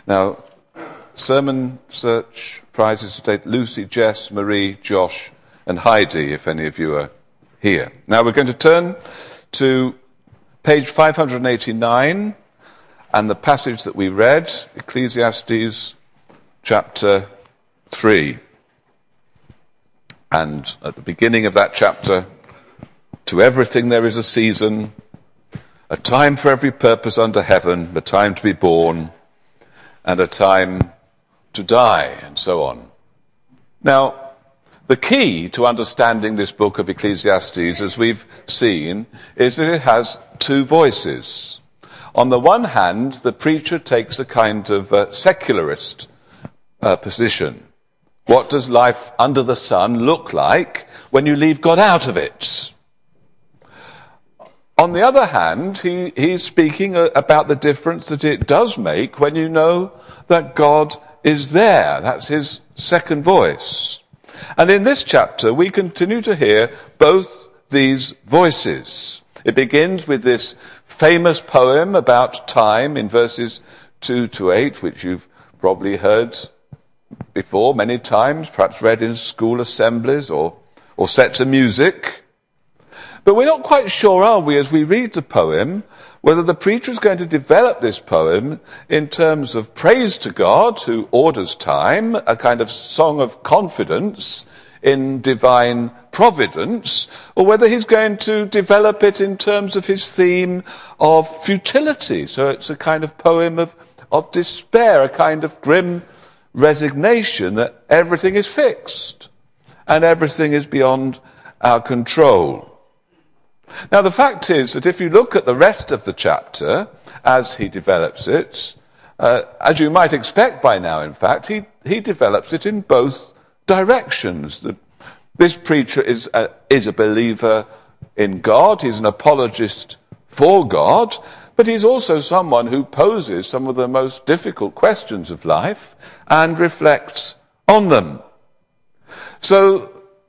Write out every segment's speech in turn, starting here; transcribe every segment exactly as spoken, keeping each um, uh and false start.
Now, sermon search prizes today: Lucy, Jess, Marie, Josh, and Heidi, if any of you are here. Now, we're going to turn to page five hundred eighty-nine, and the passage that we read, Ecclesiastes chapter three. And at the beginning of that chapter, to everything there is a season, a time for every purpose under heaven, a time to be born, and a time to die, and so on. Now, the key to understanding this book of Ecclesiastes, as we've seen, is that it has two voices. On the one hand, the preacher takes a kind of uh, secularist uh, position. What does life under the sun look like when you leave God out of it? On the other hand, he, he's speaking about the difference that it does make when you know that God is there. That's his second voice. And in this chapter, we continue to hear both these voices. It begins with this famous poem about time in verses two to eight, which you've probably heard before many times, perhaps read in school assemblies or, or set to music. But we're not quite sure, are we, as we read the poem, whether the preacher is going to develop this poem in terms of praise to God, who orders time, a kind of song of confidence in divine providence, or whether he's going to develop it in terms of his theme of futility. So it's a kind of poem of, of despair, a kind of grim resignation that everything is fixed and everything is beyond our control. Now, the fact is that if you look at the rest of the chapter as he develops it, uh, as you might expect by now, in fact, he, he develops it in both directions. The, this preacher is a, is a believer in God. He's an apologist for God, but he's also someone who poses some of the most difficult questions of life and reflects on them. So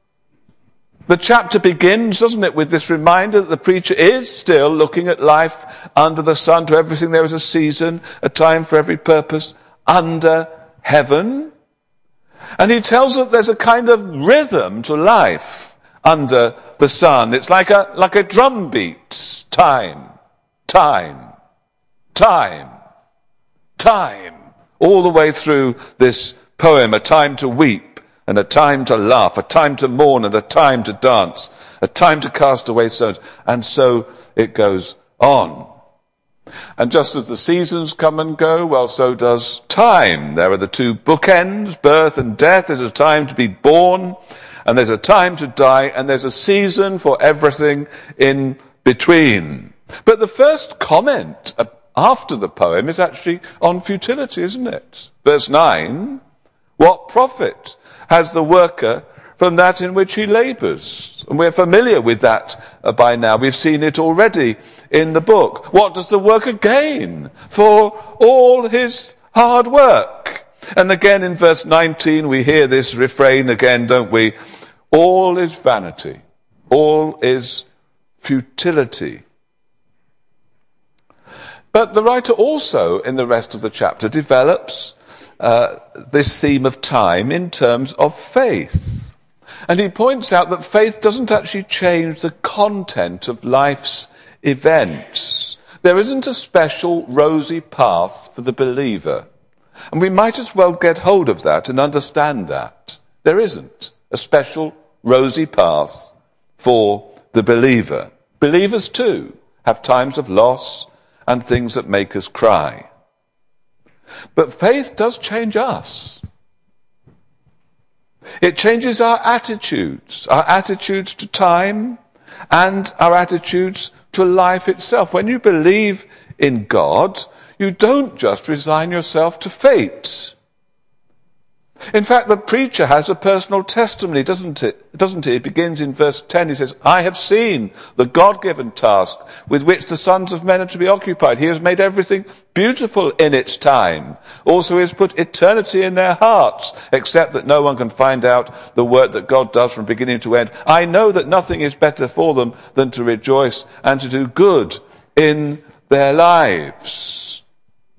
the chapter begins, doesn't it, with this reminder that the preacher is still looking at life under the sun. To everything there is a season, a time for every purpose under heaven. And he tells us there's a kind of rhythm to life under the sun. It's like a, like a drum beat. Time, time, time, time. All the way through this poem, a time to weep, and a time to laugh, a time to mourn, and a time to dance, a time to cast away stones, and so it goes on. And just as the seasons come and go, well, so does time. There are the two bookends, birth and death. There's a time to be born, and there's a time to die, and there's a season for everything in between. But the first comment after the poem is actually on futility, isn't it? Verse nine, what profit has the worker from that in which he labours? And we're familiar with that uh, by now. We've seen it already in the book. What does the worker gain for all his hard work? And again in verse nineteen we hear this refrain again, don't we? All is vanity. All is futility. But the writer also, in the rest of the chapter, develops Uh, this theme of time in terms of faith. And he points out that faith doesn't actually change the content of life's events. There isn't a special rosy path for the believer. And we might as well get hold of that and understand that. There isn't a special rosy path for the believer. Believers too have times of loss and things that make us cry. But faith does change us. It changes our attitudes, our attitudes to time and our attitudes to life itself. When you believe in God, you don't just resign yourself to fate. In fact, the preacher has a personal testimony, doesn't it? Doesn't he? It begins in verse ten. He says, I have seen the God-given task with which the sons of men are to be occupied. He has made everything beautiful in its time. Also, he has put eternity in their hearts, except that no one can find out the work that God does from beginning to end. I know that nothing is better for them than to rejoice and to do good in their lives.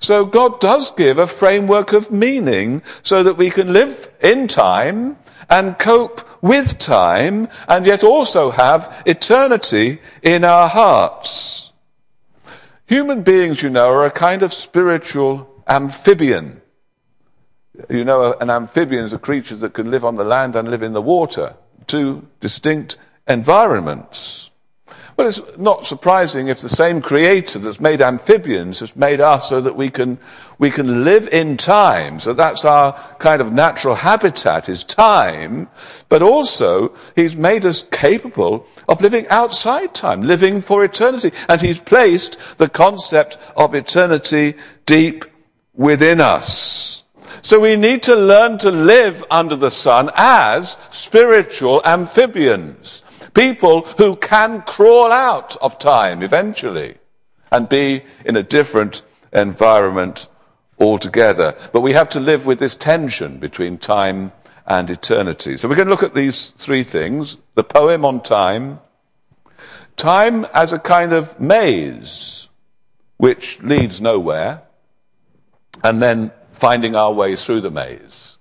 So God does give a framework of meaning so that we can live in time and cope with time and yet also have eternity in our hearts. Human beings, you know, are a kind of spiritual amphibian. You know, an amphibian is a creature that can live on the land and live in the water. Two distinct environments. Well, it's not surprising if the same creator that's made amphibians has made us so that we can we can live in time. So that's our kind of natural habitat, is time. But also, he's made us capable of living outside time, living for eternity. And he's placed the concept of eternity deep within us. So we need to learn to live under the sun as spiritual amphibians. People who can crawl out of time eventually and be in a different environment altogether. But we have to live with this tension between time and eternity. So we're going to look at these three things. The poem on time. Time as a kind of maze which leads nowhere. And then finding our way through the maze.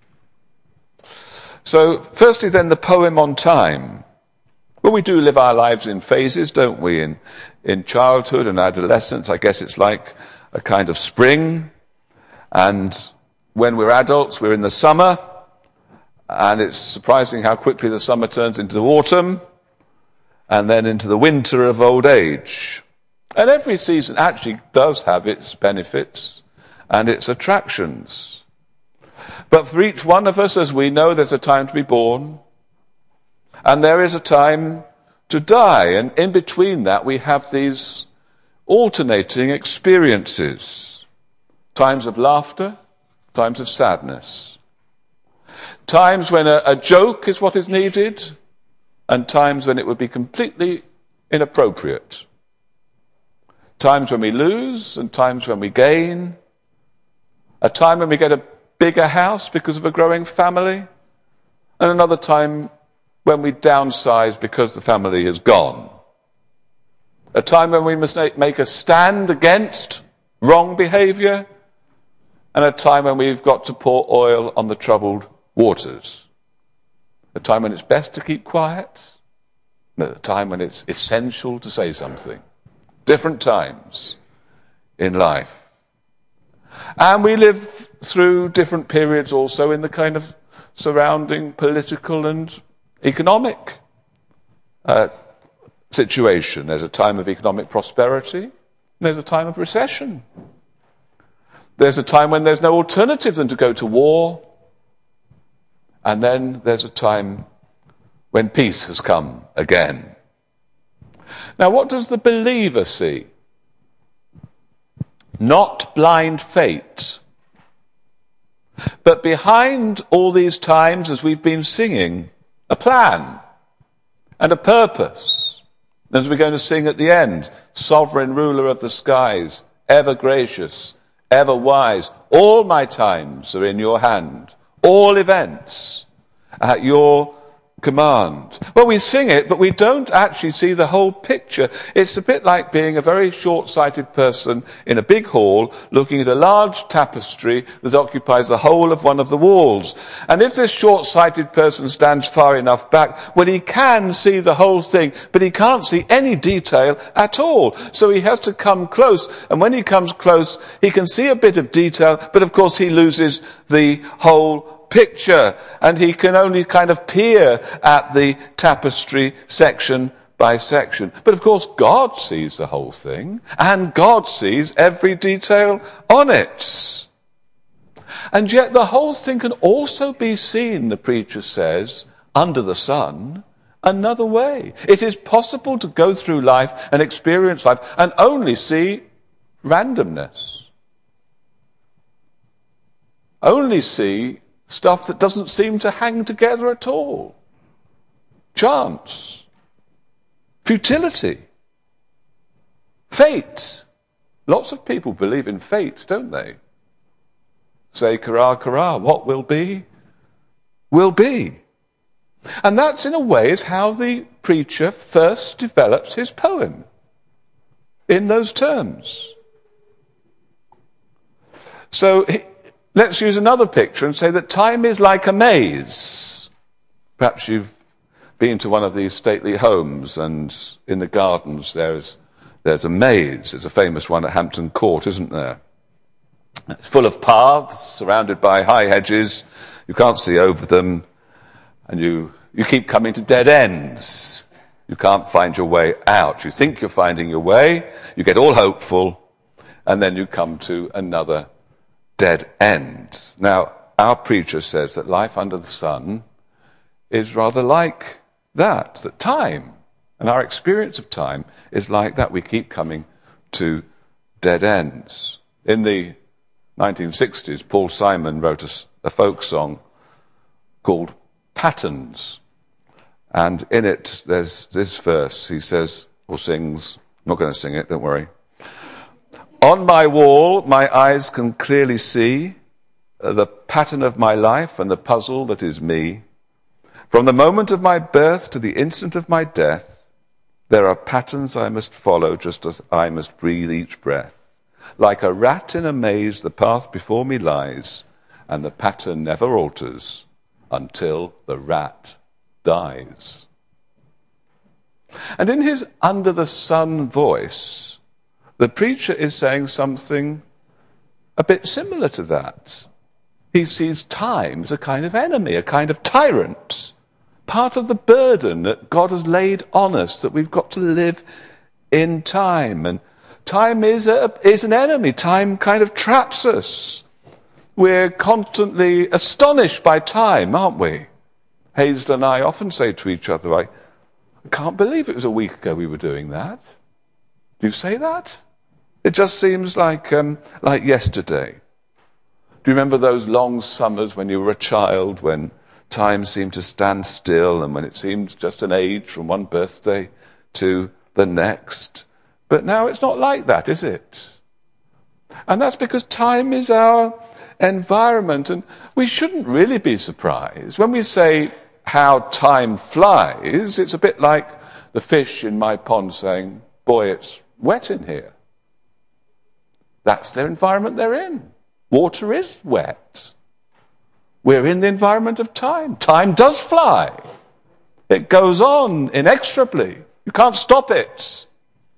So firstly then, the poem on time. Well, we do live our lives in phases, don't we? In, in childhood and adolescence, I guess it's like a kind of spring. And when we're adults, we're in the summer. And it's surprising how quickly the summer turns into the autumn. And then into the winter of old age. And every season actually does have its benefits and its attractions. But for each one of us, as we know, there's a time to be born. And there is a time to die. And in between that, we have these alternating experiences. Times of laughter, times of sadness. Times when a, a joke is what is needed, and times when it would be completely inappropriate. Times when we lose, and times when we gain. A time when we get a bigger house because of a growing family, and another time when we downsize because the family is gone. A time when we must make a stand against wrong behavior, and a time when we've got to pour oil on the troubled waters. A time when it's best to keep quiet, and a time when it's essential to say something. Different times in life. And we live through different periods also in the kind of surrounding political and economic uh, situation. There's a time of economic prosperity, and there's a time of recession. There's a time when there's no alternative than to go to war, and then there's a time when peace has come again. Now, what does the believer see? Not blind fate. But behind all these times, as we've been singing, a plan and a purpose. As we're going to sing at the end, sovereign ruler of the skies, ever gracious, ever wise, all my times are in your hand, all events at your command. Well, we sing it, but we don't actually see the whole picture. It's a bit like being a very short-sighted person in a big hall looking at a large tapestry that occupies the whole of one of the walls. And if this short-sighted person stands far enough back, well, he can see the whole thing, but he can't see any detail at all. So he has to come close, and when he comes close, he can see a bit of detail, but of course he loses the whole picture, and he can only kind of peer at the tapestry section by section. But of course God sees the whole thing, and God sees every detail on it. And yet the whole thing can also be seen, the preacher says, under the sun, another way. It is possible to go through life and experience life and only see randomness. Only see stuff that doesn't seem to hang together at all. Chance. Futility. Fate. Lots of people believe in fate, don't they? Say, kara, kara, what will be, will be. And that's, in a way, is how the preacher first develops his poem. In those terms. So let's use another picture and say that time is like a maze. Perhaps you've been to one of these stately homes, and in the gardens there's, there's a maze. There's a famous one at Hampton Court, isn't there? It's full of paths, surrounded by high hedges. You can't see over them, and you, you keep coming to dead ends. You can't find your way out. You think you're finding your way, you get all hopeful, and then you come to another dead end. Now, our preacher says that life under the sun is rather like that, that time, and our experience of time is like that. We keep coming to dead ends. In the nineteen sixties, Paul Simon wrote a, a folk song called Patterns. And in it, there's this verse. He says, or sings, I'm not going to sing it, don't worry. On my wall, my eyes can clearly see the pattern of my life and the puzzle that is me. From the moment of my birth to the instant of my death, there are patterns I must follow just as I must breathe each breath. Like a rat in a maze, the path before me lies, and the pattern never alters until the rat dies. And in his under the sun voice, the preacher is saying something a bit similar to that. He sees time as a kind of enemy, a kind of tyrant, part of the burden that God has laid on us, that we've got to live in time. And time is, a, is an enemy. Time kind of traps us. We're constantly astonished by time, aren't we? Hazel and I often say to each other, I can't believe it was a week ago we were doing that. Do you say that? It just seems like um, like yesterday. Do you remember those long summers when you were a child, when time seemed to stand still and when it seemed just an age from one birthday to the next? But now it's not like that, is it? And that's because time is our environment, and we shouldn't really be surprised. When we say how time flies, it's a bit like the fish in my pond saying, boy, it's wet in here. That's their environment they're in. Water is wet. We're in the environment of time. Time does fly. It goes on inexorably. You can't stop it.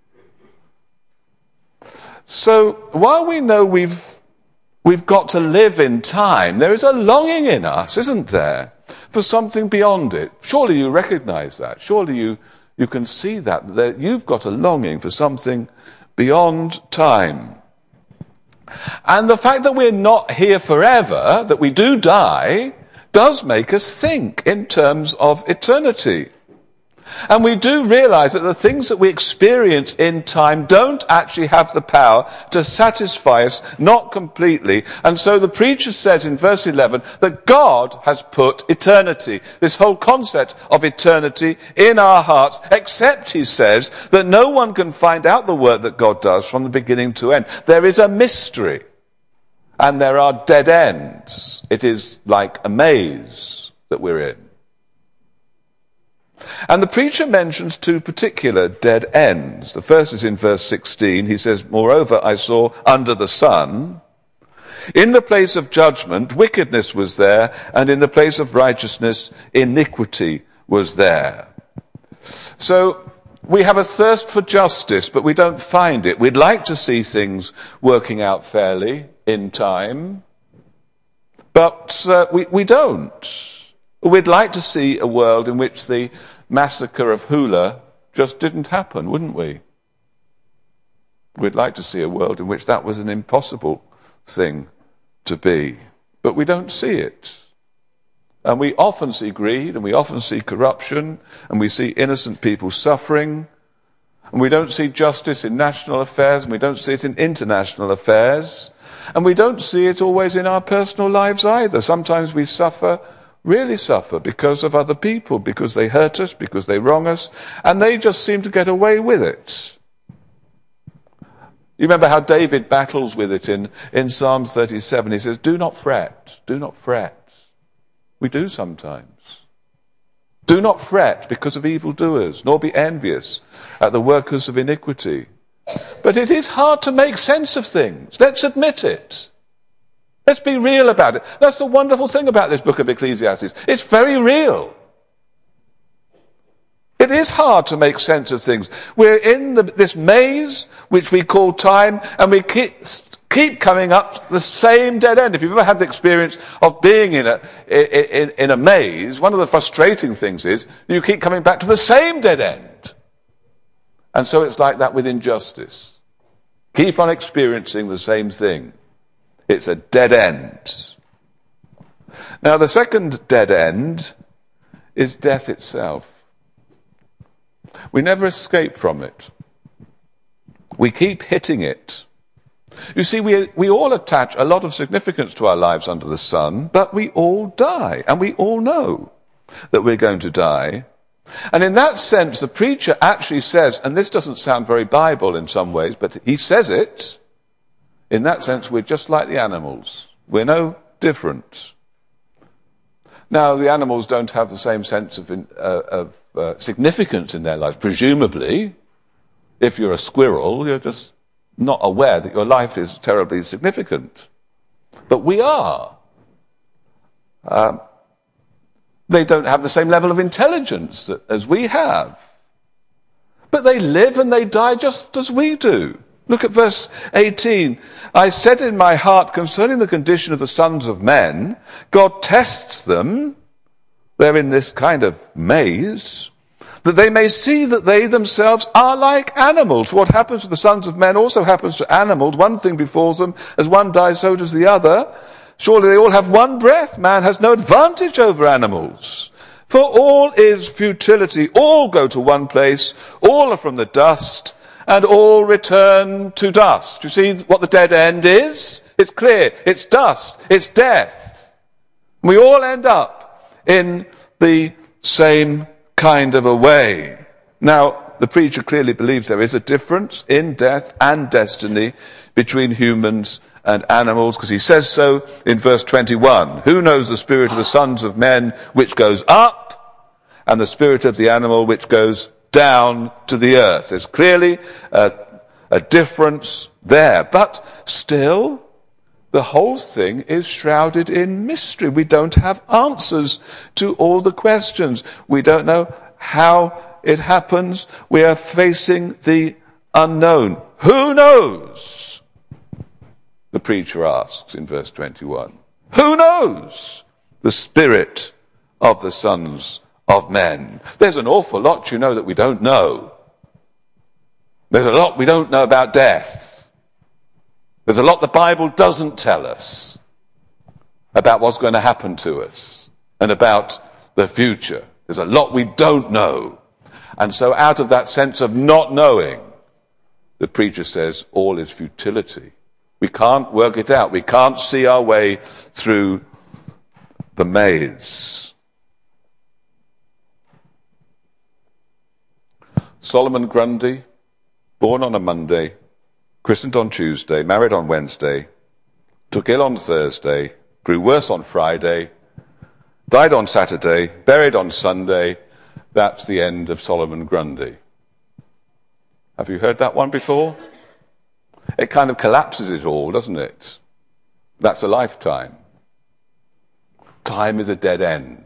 So while we know we've we've got to live in time, there is a longing in us, isn't there, for something beyond it. Surely you recognize that. Surely you, you can see that, that you've got a longing for something beyond time. And the fact that we're not here forever, that we do die, does make us think in terms of eternity. And we do realize that the things that we experience in time don't actually have the power to satisfy us, not completely. And so the preacher says in verse eleven that God has put eternity, this whole concept of eternity, in our hearts, except, he says, that no one can find out the work that God does from the beginning to end. There is a mystery, and there are dead ends. It is like a maze that we're in. And the preacher mentions two particular dead ends. The first is in verse sixteen. He says, moreover, I saw under the sun, in the place of judgment, wickedness was there, and in the place of righteousness, iniquity was there. So we have a thirst for justice, but we don't find it. We'd like to see things working out fairly in time, but uh, we, we don't. We'd like to see a world in which the massacre of Hula just didn't happen, wouldn't we? We'd like to see a world in which that was an impossible thing to be. But we don't see it. And we often see greed, and we often see corruption, and we see innocent people suffering, and we don't see justice in national affairs, and we don't see it in international affairs, and we don't see it always in our personal lives either. Sometimes we suffer really suffer because of other people, because they hurt us, because they wrong us, and they just seem to get away with it. You remember how David battles with it in, in Psalm thirty-seven. He says, do not fret, do not fret. We do sometimes. Do not fret because of evildoers, nor be envious at the workers of iniquity. But it is hard to make sense of things. Let's admit it. Let's be real about it. That's the wonderful thing about this book of Ecclesiastes. It's very real. It is hard to make sense of things. We're in the, this maze, which we call time, and we keep, keep coming up the same dead end. If you've ever had the experience of being in a, in, in a maze, one of the frustrating things is you keep coming back to the same dead end. And so it's like that with injustice. Keep on experiencing the same thing. It's a dead end. Now, the second dead end is death itself. We never escape from it. We keep hitting it. You see, we, we all attach a lot of significance to our lives under the sun, but we all die, and we all know that we're going to die. And in that sense, the preacher actually says, and this doesn't sound very Bible in some ways, but he says it, in that sense, we're just like the animals. We're no different. Now, the animals don't have the same sense of, uh, of uh, significance in their lives. Presumably, if you're a squirrel, you're just not aware that your life is terribly significant. But we are. Um, they don't have the same level of intelligence as we have. But they live and they die just as we do. Look at verse eighteen. I said in my heart concerning the condition of the sons of men, God tests them, they're in this kind of maze, that they may see that they themselves are like animals. What happens to the sons of men also happens to animals. One thing befalls them, as one dies, so does the other. Surely they all have one breath. Man has no advantage over animals. For all is futility. All go to one place. All are from the dust, and all return to dust. You see what the dead end is? It's clear. It's dust. It's death. We all end up in the same kind of a way. Now, the preacher clearly believes there is a difference in death and destiny between humans and animals, because he says so in verse twenty-one. Who knows the spirit of the sons of men which goes up, and the spirit of the animal which goes down to the earth? There's clearly a, a difference there. But still, the whole thing is shrouded in mystery. We don't have answers to all the questions. We don't know how it happens. We are facing the unknown. Who knows? The preacher asks in verse twenty-one. Who knows the spirit of the sons of men? There's an awful lot, you know, that we don't know. There's a lot we don't know about death. There's a lot the Bible doesn't tell us about what's going to happen to us and about the future. There's a lot we don't know. And so out of that sense of not knowing, the preacher says all is futility. We can't work it out. We can't see our way through the maze. Solomon Grundy, born on a Monday, christened on Tuesday, married on Wednesday, took ill on Thursday, grew worse on Friday, died on Saturday, buried on Sunday. That's the end of Solomon Grundy. Have you heard that one before? It kind of collapses it all, doesn't it? That's a lifetime. Time is a dead end.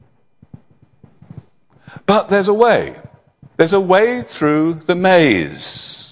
But there's a way. There's a way through the maze.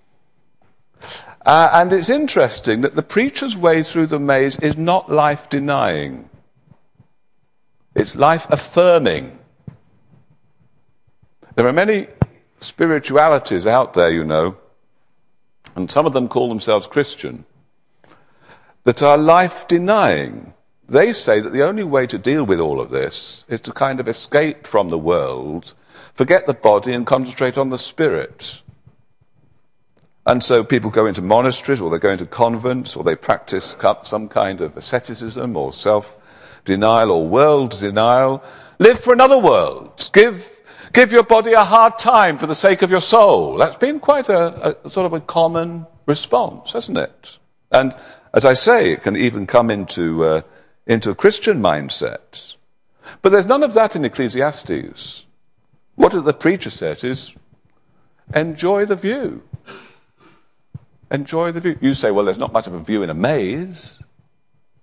Uh, and it's interesting that the preacher's way through the maze is not life-denying. It's life-affirming. There are many spiritualities out there, you know, and some of them call themselves Christian, that are life-denying. They say that the only way to deal with all of this is to kind of escape from the world, forget the body and concentrate on the spirit. And so people go into monasteries, or they go into convents, or they practice some kind of asceticism or self-denial or world denial. Live for another world. Give Give your body a hard time for the sake of your soul. That's been quite a, a sort of a common response, hasn't it? And as I say, it can even come into, uh, into a Christian mindset. But there's none of that in Ecclesiastes. What the preacher said is, enjoy the view. Enjoy the view. You say, well, there's not much of a view in a maze.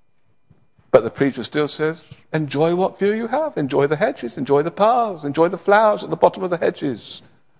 But the preacher still says, enjoy what view you have. Enjoy the hedges, enjoy the paths, enjoy the flowers at the bottom of the hedges.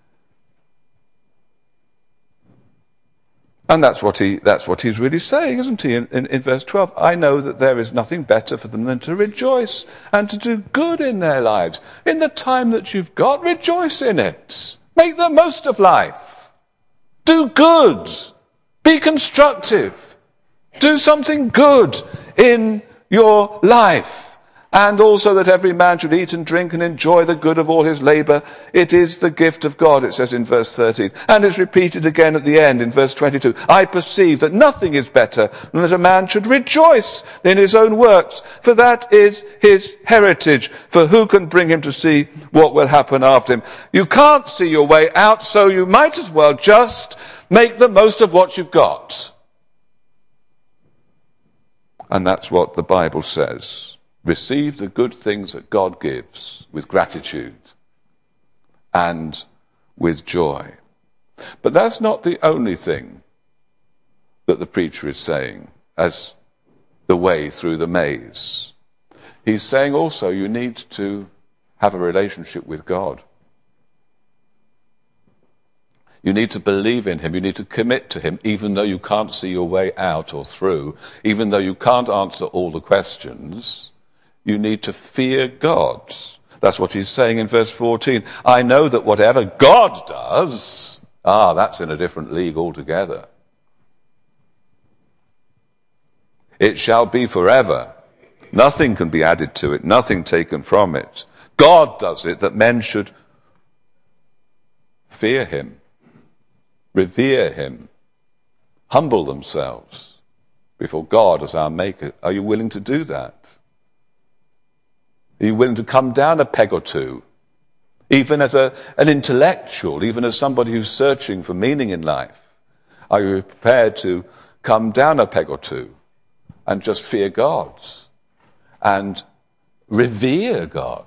And that's what he that's what he's really saying, isn't he, in, in, in verse twelve? I know that there is nothing better for them than to rejoice and to do good in their lives. In the time that you've got, rejoice in it. Make the most of life. Do good. Be constructive. Do something good in your life. And also that every man should eat and drink and enjoy the good of all his labour. It is the gift of God, it says in verse thirteen. And it's repeated again at the end in verse twenty-two. I perceive that nothing is better than that a man should rejoice in his own works, for that is his heritage. For who can bring him to see what will happen after him? You can't see your way out, so you might as well just make the most of what you've got. And that's what the Bible says. Receive the good things that God gives with gratitude and with joy. But that's not the only thing that the preacher is saying as the way through the maze. He's saying also you need to have a relationship with God. You need to believe in him. You need to commit to him, even though you can't see your way out or through, even though you can't answer all the questions. You need to fear God. That's what he's saying in verse fourteen. I know that whatever God does, ah, that's in a different league altogether. It shall be forever. Nothing can be added to it, nothing taken from it. God does it that men should fear him, revere him, humble themselves before God as our maker. Are you willing to do that? Are you willing to come down a peg or two, even as a, an intellectual, even as somebody who's searching for meaning in life? Are you prepared to come down a peg or two and just fear God and revere God?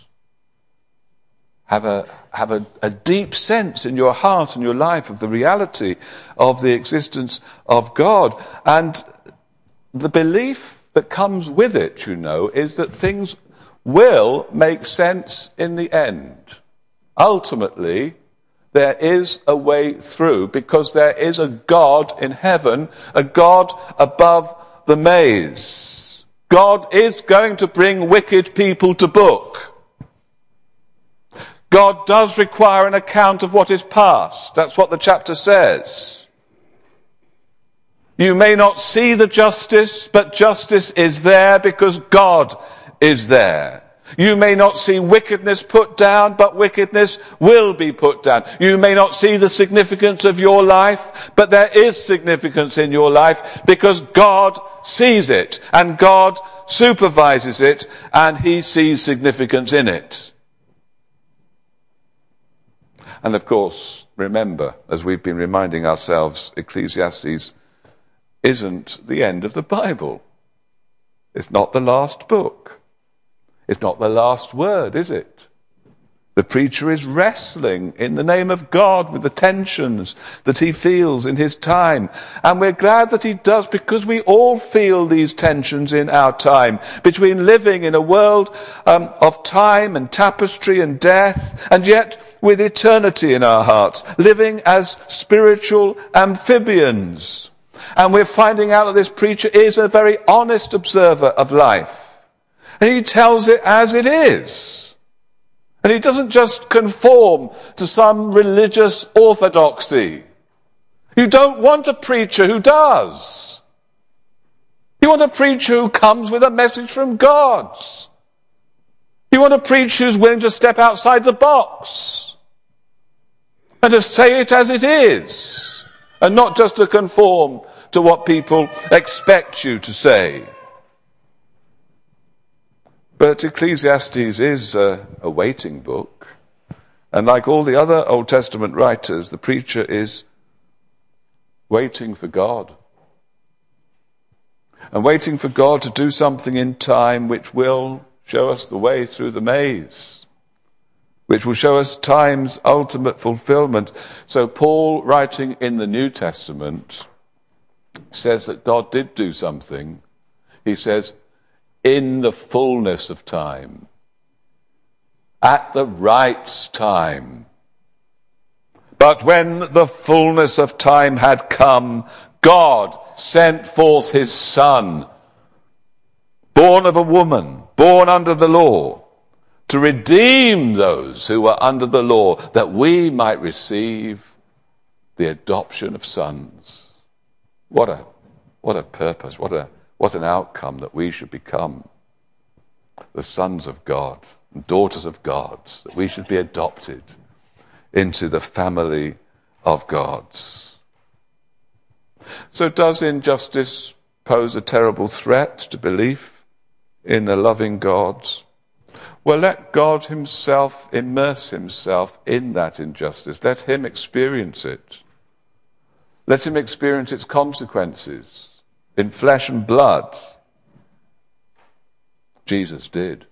Have a have a, a deep sense in your heart and your life of the reality of the existence of God. And the belief that comes with it, you know, is that things will make sense in the end. Ultimately, there is a way through because there is a God in heaven, a God above the maze. God is going to bring wicked people to book. God does require an account of what is past. That's what the chapter says. You may not see the justice, but justice is there because God is there. You may not see wickedness put down, but wickedness will be put down. You may not see the significance of your life, but there is significance in your life because God sees it and God supervises it and he sees significance in it. And of course, remember, as we've been reminding ourselves, Ecclesiastes isn't the end of the Bible. It's not the last book. It's not the last word, is it? The preacher is wrestling in the name of God with the tensions that he feels in his time. And we're glad that he does because we all feel these tensions in our time between living in a world um, of time and tapestry and death, and yet with eternity in our hearts, living as spiritual amphibians. And we're finding out that this preacher is a very honest observer of life. And he tells it as it is. And he doesn't just conform to some religious orthodoxy. You don't want a preacher who does. You want a preacher who comes with a message from God. You want a preacher who's willing to step outside the box and to say it as it is, and not just to conform to what people expect you to say. But Ecclesiastes is a, a waiting book. And like all the other Old Testament writers, the preacher is waiting for God. And waiting for God to do something in time which will show us the way through the maze, which will show us time's ultimate fulfillment. So Paul, writing in the New Testament, says that God did do something. He says, in the fullness of time, at the right time. But when the fullness of time had come, God sent forth his Son, born of a woman, born under the law, to redeem those who were under the law, that we might receive the adoption of sons. What a, what a purpose, what a, what an outcome, that we should become the sons of God and daughters of God, that we should be adopted into the family of God. So does injustice pose a terrible threat to belief in the loving God? Well, let God himself immerse himself in that injustice. Let him experience it. Let him experience its consequences in flesh and blood. Jesus did.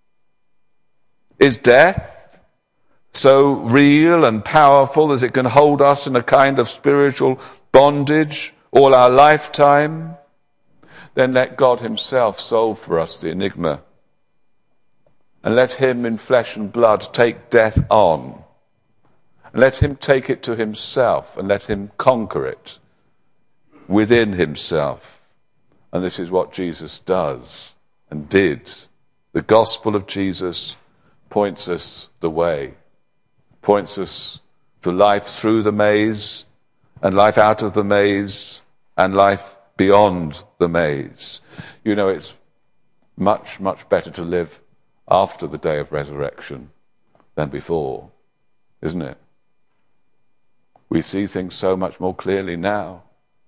Is death so real and powerful as it can hold us in a kind of spiritual bondage all our lifetime? Then let God himself solve for us the enigma. And let him in flesh and blood take death on. And let him take it to himself and let him conquer it within himself. And this is what Jesus does and did. The gospel of Jesus points us the way, points us to life through the maze and life out of the maze and life beyond the maze. You know, it's much, much better to live after the day of resurrection than before, isn't it? We see things so much more clearly now.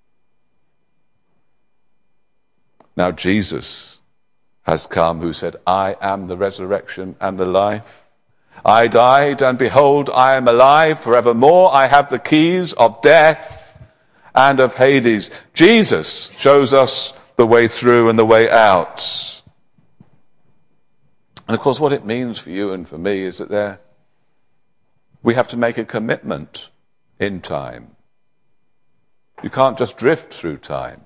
Now Jesus has come, who said, I am the resurrection and the life. I died, and behold, I am alive forevermore. I have the keys of death and of Hades. Jesus shows us the way through and the way out. And of course, what it means for you and for me is that there, we have to make a commitment in time. You can't just drift through time.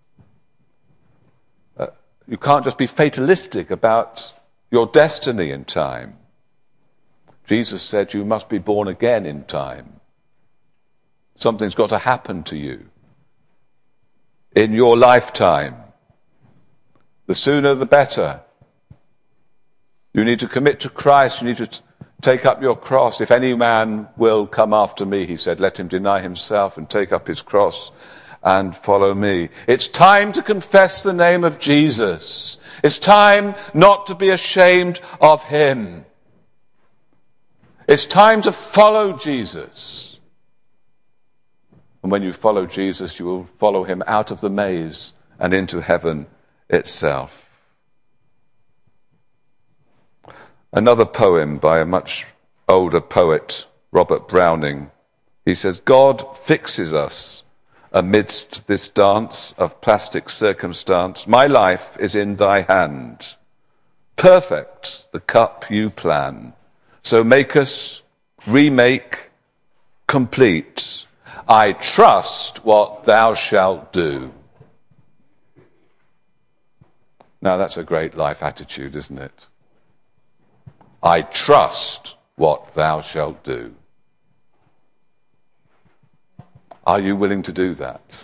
Uh, you can't just be fatalistic about your destiny in time. Jesus said you must be born again in time. Something's got to happen to you in your lifetime. The sooner the better. You need to commit to Christ. You need to t- take up your cross. If any man will come after me, he said, let him deny himself and take up his cross and follow me. It's time to confess the name of Jesus. It's time not to be ashamed of him. It's time to follow Jesus. And when you follow Jesus, you will follow him out of the maze and into heaven itself. Another poem by a much older poet, Robert Browning. He says, God fixes us amidst this dance of plastic circumstance. My life is in thy hand. Perfect the cup you plan. So make us, remake, complete. I trust what thou shalt do. Now that's a great life attitude, isn't it? I trust what thou shalt do. Are you willing to do that?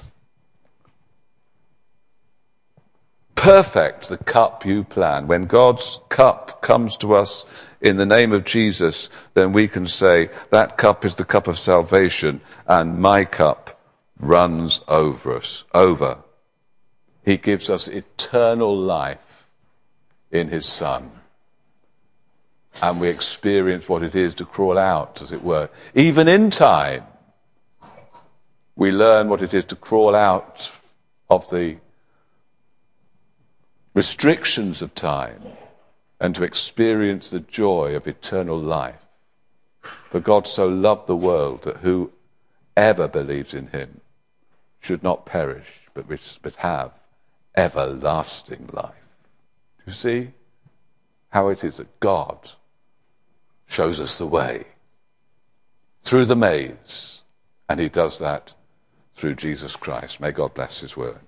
Perfect the cup you plan. When God's cup comes to us in the name of Jesus, then we can say, that cup is the cup of salvation, and my cup runs over us, over. He gives us eternal life in his Son. And we experience what it is to crawl out, as it were. Even in time, we learn what it is to crawl out of the restrictions of time and to experience the joy of eternal life. For God so loved the world that whoever believes in him should not perish, but, but have everlasting life. Do you see how it is that God shows us the way through the maze, and he does that through Jesus Christ. May God bless his word.